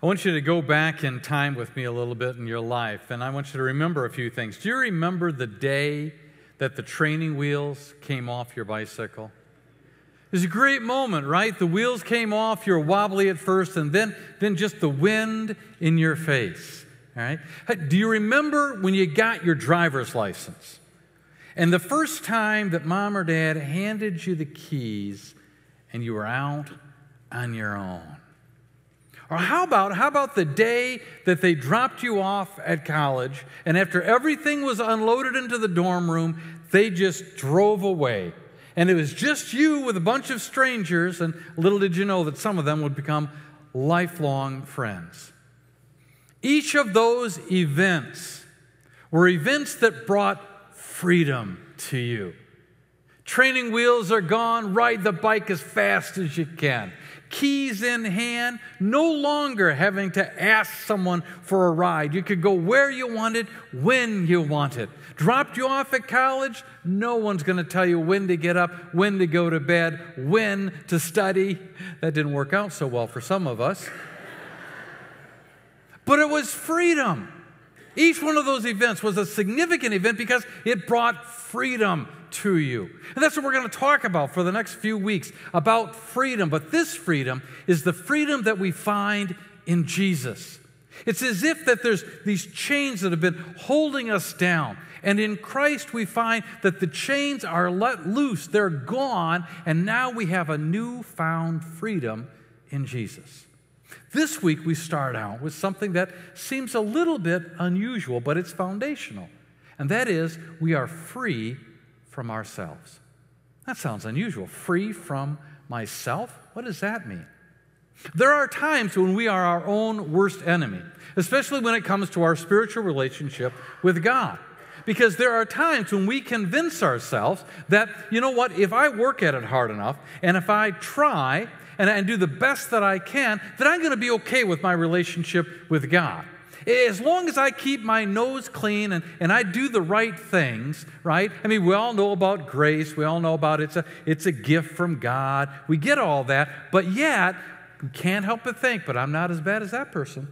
I want you to go back in time with me a little bit in your life, and I want you to remember a few things. Do you remember the day that the training wheels came off your bicycle? It was a great moment, right? The wheels came off, you're wobbly at first, and then just the wind in your face, all right? Do you remember when you got your driver's license? And the first time that mom or dad handed you the keys and you were out on your own? Or how about the day that they dropped you off at college, and after everything was unloaded into the dorm room, they just drove away. And it was just you with a bunch of strangers, and little did you know that some of them would become lifelong friends. Each of those events were events that brought freedom to you. Training wheels are gone, ride the bike as fast as you can. Keys in hand, no longer having to ask someone for a ride. You could go where you wanted, when you wanted. Dropped you off at college, no one's going to tell you when to get up, when to go to bed, when to study. That didn't work out so well for some of us. But it was freedom. Each one of those events was a significant event because it brought freedom to you. And that's what we're going to talk about for the next few weeks, about freedom. But this freedom is the freedom that we find in Jesus. It's as if that there's these chains that have been holding us down. And in Christ we find that the chains are let loose. They're gone. And now we have a newfound freedom in Jesus. This week we start out with something that seems a little bit unusual, but it's foundational. And that is, we are free from ourselves. That sounds unusual. Free from myself? What does that mean? There are times when we are our own worst enemy, especially when it comes to our spiritual relationship with God. Because there are times when we convince ourselves that, you know what, if I work at it hard enough, and if I try and do the best that I can, then I'm going to be okay with my relationship with God. As long as I keep my nose clean and I do the right things, right? I mean, we all know about grace. We all know about it's a gift from God. We get all that. But yet, we can't help but think, but I'm not as bad as that person.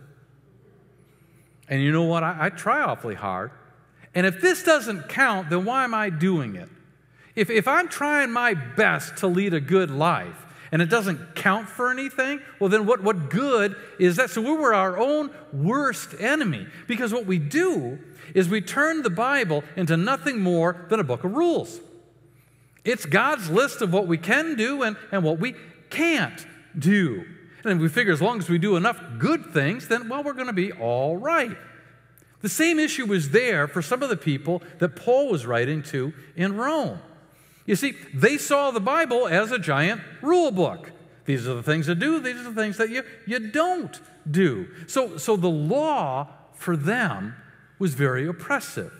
And you know what? I try awfully hard. And if this doesn't count, then why am I doing it? If I'm trying my best to lead a good life, and it doesn't count for anything, well, then what good is that? So we were our own worst enemy. Because what we do is we turn the Bible into nothing more than a book of rules. It's God's list of what we can do and what we can't do. And we figure as long as we do enough good things, then, well, we're going to be all right. The same issue was there for some of the people that Paul was writing to in Rome. You see, they saw the Bible as a giant rule book. These are the things to do. These are the things that you don't do. So the law for them was very oppressive.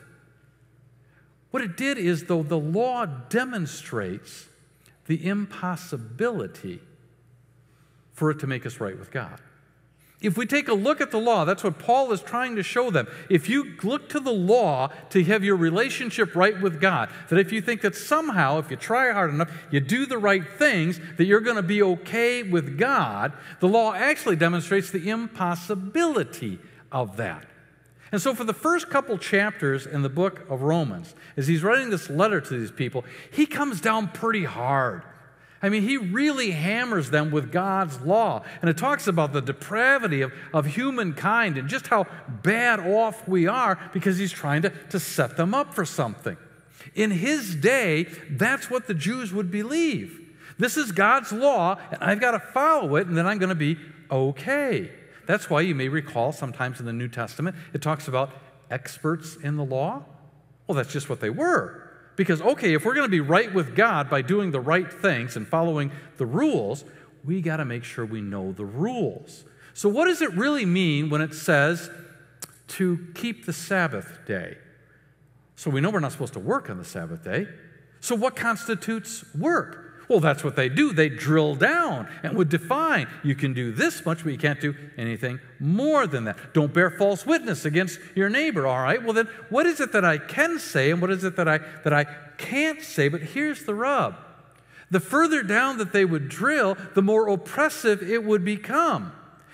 What it did is, though, the law demonstrates the impossibility for it to make us right with God. If we take a look at the law, that's what Paul is trying to show them. If you look to the law to have your relationship right with God, that if you think that somehow, if you try hard enough, you do the right things, that you're going to be okay with God, the law actually demonstrates the impossibility of that. And so for the first couple chapters in the book of Romans, as he's writing this letter to these people, he comes down pretty hard. I mean, he really hammers them with God's law. And it talks about the depravity of humankind and just how bad off we are because he's trying to set them up for something. In his day, that's what the Jews would believe. This is God's law, and I've got to follow it, and then I'm going to be okay. That's why you may recall sometimes in the New Testament, it talks about experts in the law. Well, that's just what they were. Because, okay, if we're going to be right with God by doing the right things and following the rules, we got to make sure we know the rules. So what does it really mean when it says to keep the Sabbath day? So we know we're not supposed to work on the Sabbath day. So what constitutes work? Well, that's what they do. They drill down and would define, you can do this much, but you can't do anything more than that. Don't bear false witness against your neighbor. All right, well then, what is it that I can say and what is it that I can't say? But here's the rub. The further down that they would drill, the more oppressive it would become.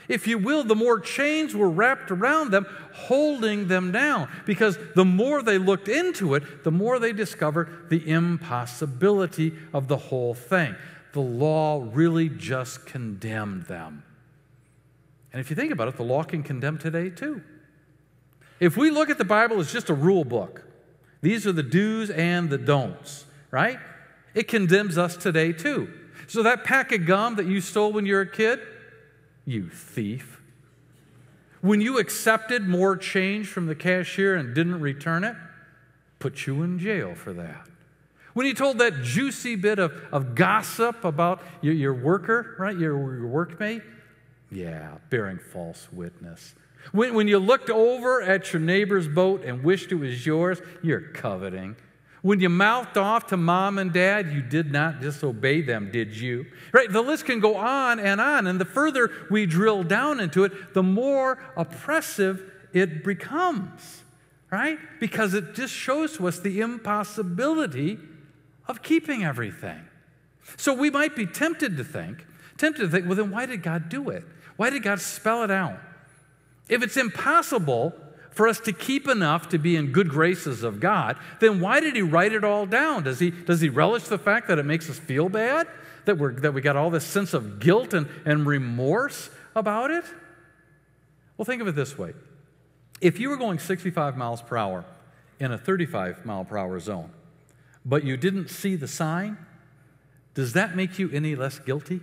If you will, the more chains were wrapped around them, holding them down. Because the more they looked into it, the more they discovered the impossibility of the whole thing. The law really just condemned them. And if you think about it, the law can condemn today too. If we look at the Bible as just a rule book, these are the do's and the don'ts, right? It condemns us today too. So that pack of gum that you stole when you were a kid, you thief. When you accepted more change from the cashier and didn't return it, put you in jail for that. When you told that juicy bit of gossip about your worker, right, your workmate, yeah, bearing false witness. When you looked over at your neighbor's boat and wished it was yours, you're coveting. When you mouthed off to mom and dad, you did not disobey them, did you? Right? The list can go on, and the further we drill down into it, the more oppressive it becomes, right? Because it just shows to us the impossibility of keeping everything. So we might be tempted to think, well, then why did God do it? Why did God spell it out? If it's impossible for us to keep enough to be in good graces of God, then why did he write it all down? Does he relish the fact that it makes us feel bad? That we got all this sense of guilt and remorse about it? Well, think of it this way. If you were going 65 miles per hour in a 35 mile per hour zone, but you didn't see the sign, does that make you any less guilty?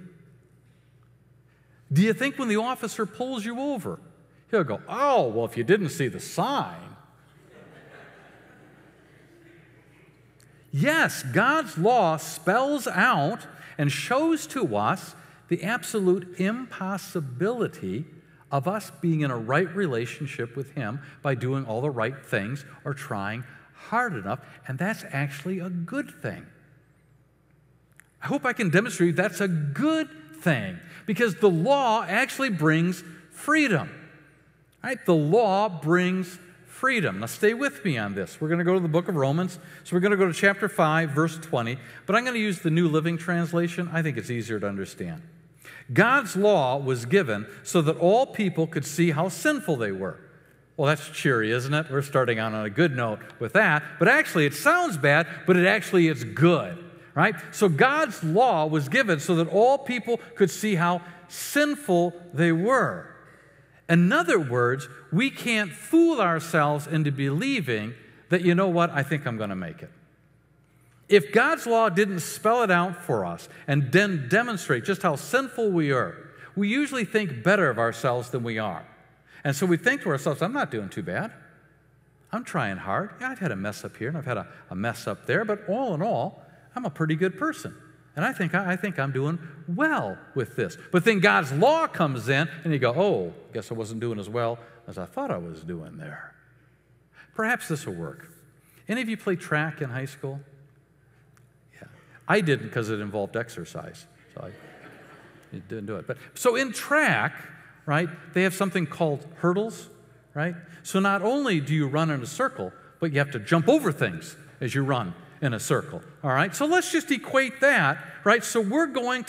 Do you think when the officer pulls you over, he'll go, oh, well, if you didn't see the sign. Yes, God's law spells out and shows to us the absolute impossibility of us being in a right relationship with him by doing all the right things or trying hard enough, and that's actually a good thing. I hope I can demonstrate that's a good thing, because the law actually brings freedom. Right? The law brings freedom. Now stay with me on this. We're going to go to the book of Romans. So we're going to go to chapter 5, verse 20. But I'm going to use the New Living Translation. I think it's easier to understand. God's law was given so that all people could see how sinful they were. Well, that's cheery, isn't it? We're starting on a good note with that. But actually, it sounds bad, but it actually is good. Right? So God's law was given so that all people could see how sinful they were. In other words, we can't fool ourselves into believing that, you know what, I think I'm going to make it. If God's law didn't spell it out for us and then demonstrate just how sinful we are, we usually think better of ourselves than we are. And so we think to ourselves, I'm not doing too bad. I'm trying hard. Yeah, I've had a mess up here and I've had a mess up there, but all in all, I'm a pretty good person. And I think I'm doing well with this. But then God's law comes in, and you go, oh, guess I wasn't doing as well as I thought I was doing there. Perhaps this will work. Any of you play track in high school? Yeah. I didn't because it involved exercise. So I didn't do it. But so in track, right, they have something called hurdles, right? So not only do you run in a circle, but you have to jump over things as you run in a circle. All right? So let's just equate that, right? So we're going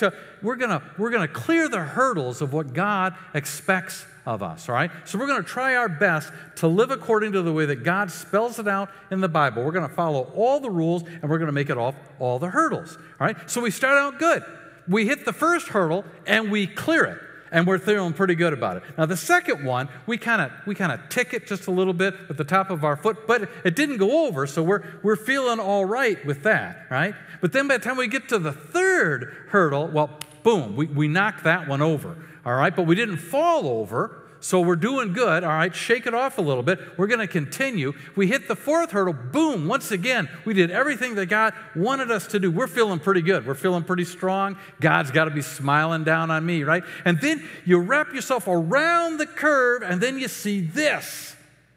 to clear the hurdles of what God expects of us, all right? So we're going to try our best to live according to the way that God spells it out in the Bible. We're going to follow all the rules, and we're going to make it off all the hurdles, all right? So we start out good. We hit the first hurdle, and we clear it. And we're feeling pretty good about it. Now, the second one, we kind of tick it just a little bit at the top of our foot, but it didn't go over, so we're feeling all right with that, right? But then by the time we get to the third hurdle, well, boom, we knocked that one over, all right? But we didn't fall over, so we're doing good, all right? Shake it off a little bit. We're going to continue. We hit the fourth hurdle, boom, once again, we did everything that God wanted us to do. We're feeling pretty good. We're feeling pretty strong. God's got to be smiling down on me, right? And then you wrap yourself around the curve, and then you see this.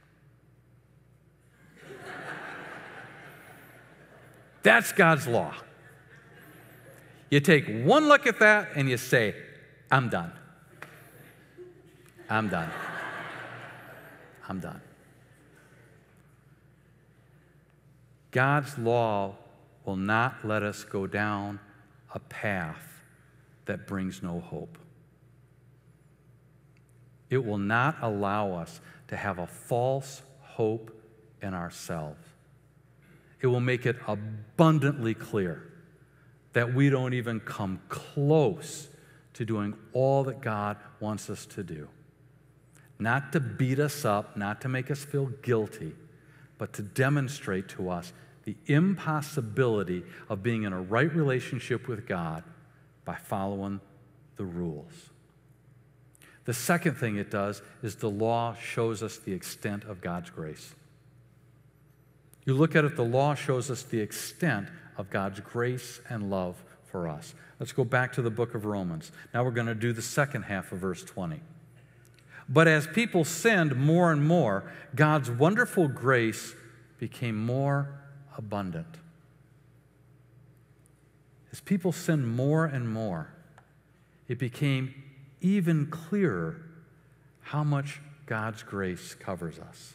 That's God's law. You take one look at that, and you say, I'm done. I'm done. I'm done. God's law will not let us go down a path that brings no hope. It will not allow us to have a false hope in ourselves. It will make it abundantly clear that we don't even come close to doing all that God wants us to do. Not to beat us up, not to make us feel guilty, but to demonstrate to us the impossibility of being in a right relationship with God by following the rules. The second thing it does is the law shows us the extent of God's grace. You look at it, the law shows us the extent of God's grace and love for us. Let's go back to the book of Romans. Now we're going to do the second half of verse 20. But as people sinned more and more, God's wonderful grace became more abundant. As people sinned more and more, it became even clearer how much God's grace covers us.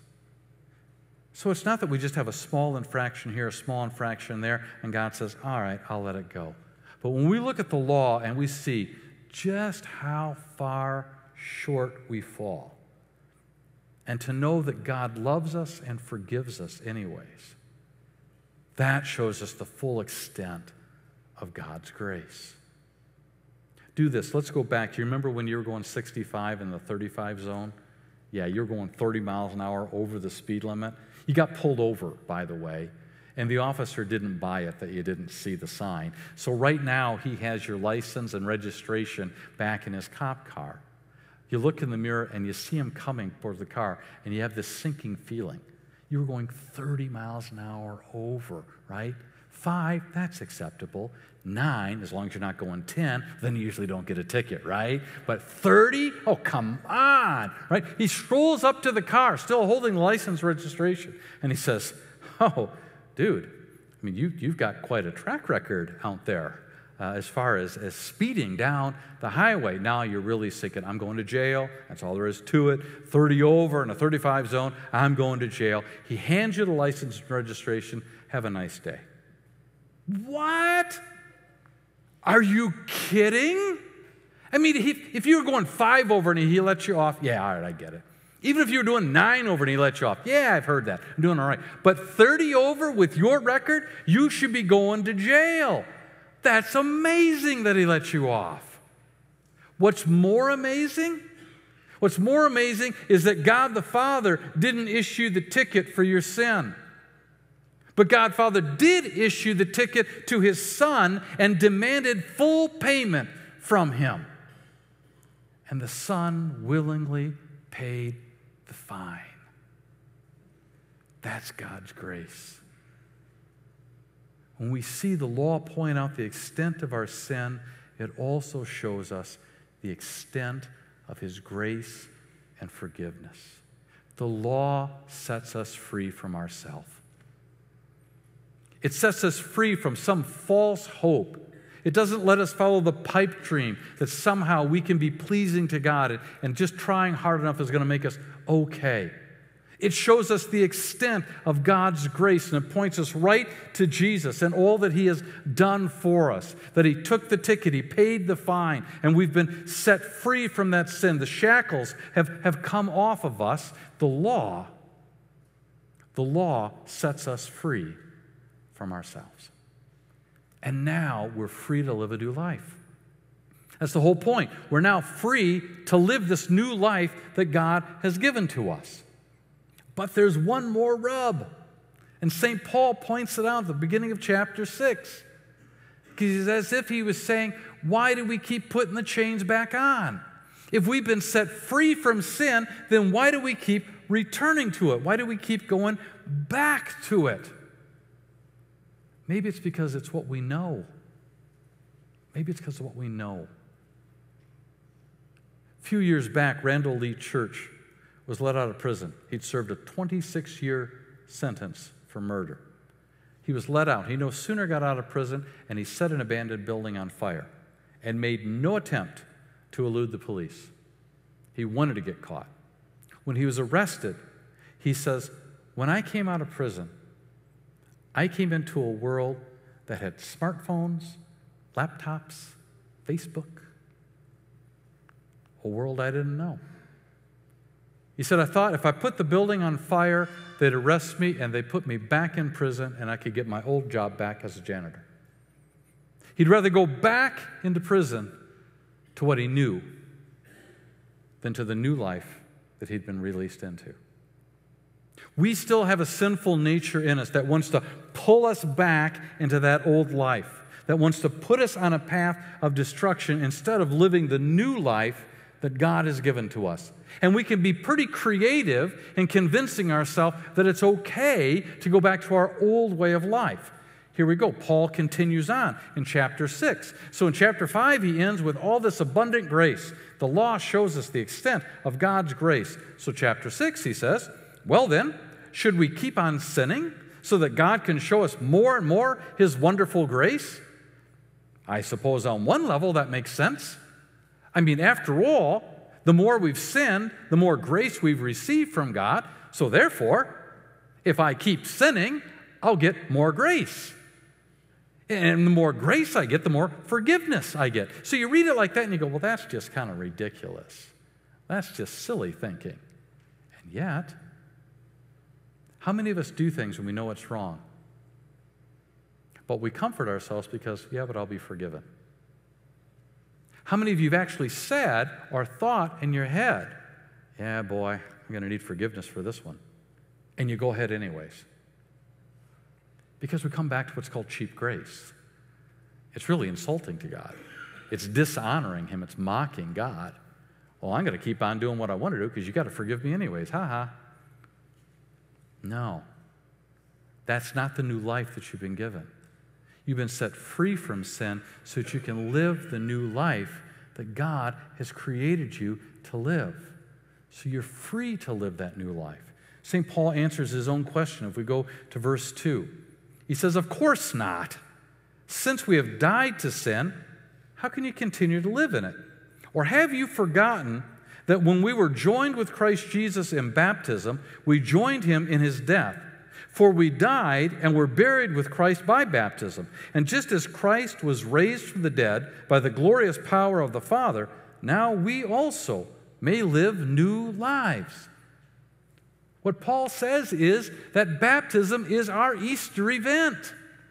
So it's not that we just have a small infraction here, a small infraction there, and God says, all right, I'll let it go. But when we look at the law and we see just how far short we fall, and to know that God loves us and forgives us anyways, that shows us the full extent of God's grace. Do this. Let's go back. Do you remember when you were going 65 in the 35 zone? Yeah, you're going 30 miles an hour over the speed limit. You got pulled over, by the way, and the officer didn't buy it that you didn't see the sign. So right now, he has your license and registration back in his cop car. You look in the mirror and you see him coming towards the car, and you have this sinking feeling. You were going 30 miles an hour over, right? 5, that's acceptable. 9, as long as you're not going 10, then you usually don't get a ticket, right? But 30? Oh, come on, right? He strolls up to the car, still holding the license registration, and he says, oh, dude, I mean, you've got quite a track record out there as far as speeding down the highway. Now you're really thinking, I'm going to jail. That's all there is to it. 30 over in a 35 zone, I'm going to jail. He hands you the license and registration. Have a nice day. What? Are you kidding? I mean, if you were going 5 over and he let you off, yeah, all right, I get it. Even if you were doing 9 over and he let you off, yeah, I've heard that. I'm doing all right. But 30 over with your record, you should be going to jail. That's amazing that he let you off. What's more amazing? What's more amazing is that God the Father didn't issue the ticket for your sin. But God the Father did issue the ticket to his Son and demanded full payment from him. And the Son willingly paid the fine. That's God's grace. When we see the law point out the extent of our sin, it also shows us the extent of his grace and forgiveness. The law sets us free from ourselves. It sets us free from some false hope. It doesn't let us follow the pipe dream that somehow we can be pleasing to God and just trying hard enough is going to make us okay. It shows us the extent of God's grace, and it points us right to Jesus and all that he has done for us, that he took the ticket, he paid the fine, and we've been set free from that sin. The shackles have come off of us. The law sets us free from ourselves. And now we're free to live a new life. That's the whole point. We're now free to live this new life that God has given to us. But there's one more rub. And St. Paul points it out at the beginning of chapter 6. Because it's as if he was saying, why do we keep putting the chains back on? If we've been set free from sin, then why do we keep returning to it? Why do we keep going back to it? Maybe it's because it's what we know. Maybe it's because of what we know. A few years back, Randall Lee Church was let out of prison. He'd served a 26-year sentence for murder. He was let out. He no sooner got out of prison, and he set an abandoned building on fire and made no attempt to elude the police. He wanted to get caught. When he was arrested, he says, when I came out of prison, I came into a world that had smartphones, laptops, Facebook, a world I didn't know. He said, I thought if I put the building on fire, they'd arrest me and they'd put me back in prison and I could get my old job back as a janitor. He'd rather go back into prison to what he knew than to the new life that he'd been released into. We still have a sinful nature in us that wants to pull us back into that old life, that wants to put us on a path of destruction instead of living the new life that God has given to us. And we can be pretty creative in convincing ourselves that it's okay to go back to our old way of life. Here we go. Paul continues on in chapter 6. So in chapter 5, he ends with all this abundant grace. The law shows us the extent of God's grace. So chapter 6, he says, well then, should we keep on sinning so that God can show us more and more His wonderful grace? I suppose on one level that makes sense. I mean, after all, the more we've sinned, the more grace we've received from God. So therefore, if I keep sinning, I'll get more grace. And the more grace I get, the more forgiveness I get. So you read it like that and you go, well, that's just kind of ridiculous. That's just silly thinking. And yet, how many of us do things when we know it's wrong? But we comfort ourselves because, yeah, but I'll be forgiven. How many of you have actually said or thought in your head, yeah, boy, I'm going to need forgiveness for this one. And you go ahead anyways. Because we come back to what's called cheap grace. It's really insulting to God. It's dishonoring Him. It's mocking God. Well, I'm going to keep on doing what I want to do because you got to forgive me anyways. Ha ha. No. That's not the new life that you've been given. You've been set free from sin so that you can live the new life that God has created you to live. So you're free to live that new life. St. Paul answers his own question if we go to verse 2. He says, of course not. Since we have died to sin, how can you continue to live in it? Or have you forgotten that when we were joined with Christ Jesus in baptism, we joined Him in His death? For we died and were buried with Christ by baptism. And just as Christ was raised from the dead by the glorious power of the Father, now we also may live new lives. What Paul says is that baptism is our Easter event.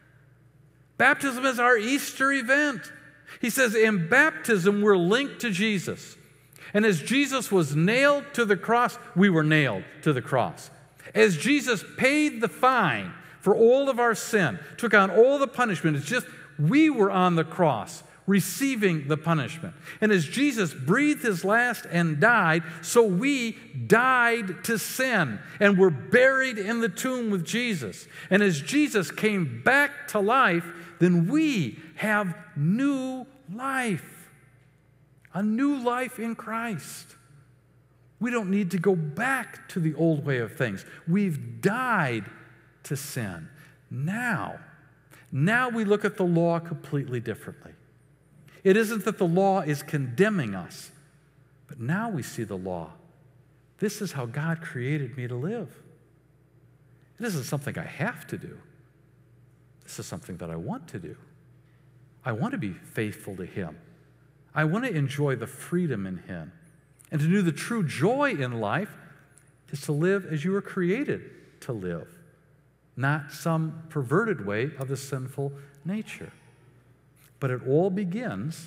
Baptism is our Easter event. He says in baptism we're linked to Jesus. And as Jesus was nailed to the cross, we were nailed to the cross. As Jesus paid the fine for all of our sin, took on all the punishment, it's just we were on the cross receiving the punishment. And as Jesus breathed His last and died, so we died to sin and were buried in the tomb with Jesus. And as Jesus came back to life, then we have new life. A new life in Christ. We don't need to go back to the old way of things. We've died to sin. Now we look at the law completely differently. It isn't that the law is condemning us, but now we see the law. This is how God created me to live. It isn't something I have to do. This is something that I want to do. I want to be faithful to Him. I want to enjoy the freedom in Him. And to know the true joy in life is to live as you were created to live, not some perverted way of the sinful nature. But it all begins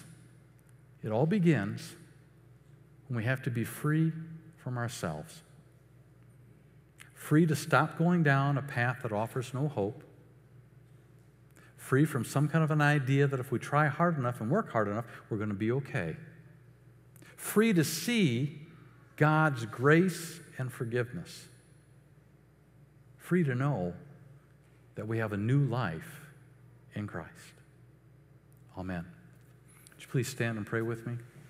when we have to be free from ourselves. Free to stop going down a path that offers no hope. Free from some kind of an idea that if we try hard enough and work hard enough, we're going to be okay. Free to see God's grace and forgiveness. Free to know that we have a new life in Christ. Amen. Would you please stand and pray with me?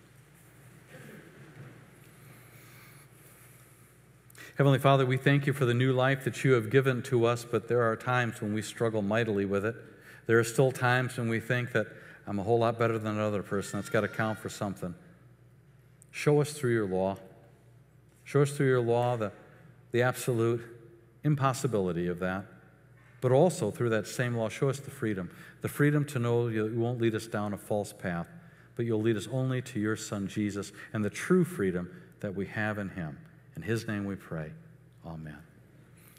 Heavenly Father, we thank You for the new life that You have given to us, but there are times when we struggle mightily with it. There are still times when we think that I'm a whole lot better than another person. That's got to count for something. Show us through Your law. Show us through Your law the absolute impossibility of that. But also through that same law, show us the freedom to know You won't lead us down a false path, but You'll lead us only to Your Son, Jesus, and the true freedom that we have in Him. In his name we pray. Amen.